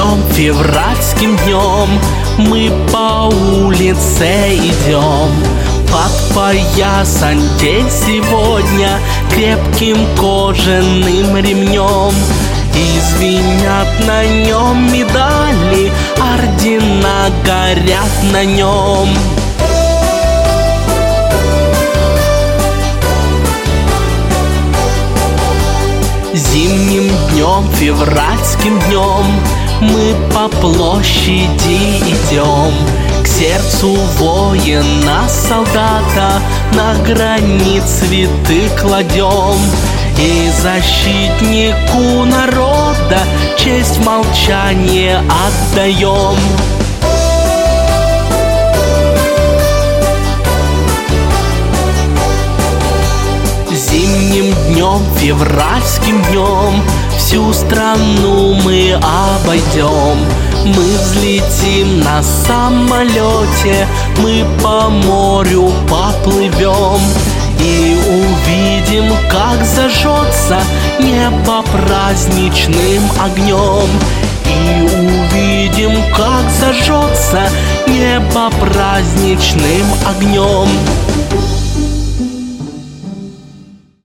днем, февральским днем мы по улице идем. Подпоясан день сегодня крепким кожаным ремнем, и звенят на нем медали, ордена горят на нем. Зимним днем, февральским днем мы по площади идем, к сердцу воина-солдата на гранит цветы кладем, и защитнику народа честь молчания отдаем. Зимним днем, февральским днем всю страну мы обойдем. Мы взлетим на самолете, мы по морю поплывем, и увидим, как зажжется небо праздничным огнем. И увидим, как зажжется небо праздничным огнем.